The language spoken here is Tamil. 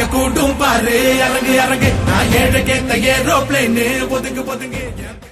கூட்டும் பாரு இறங்கு இறங்கு நான் ஏழை கேத்த ஏரோப்ளேன் ஒதுங்கு ஒதுங்கு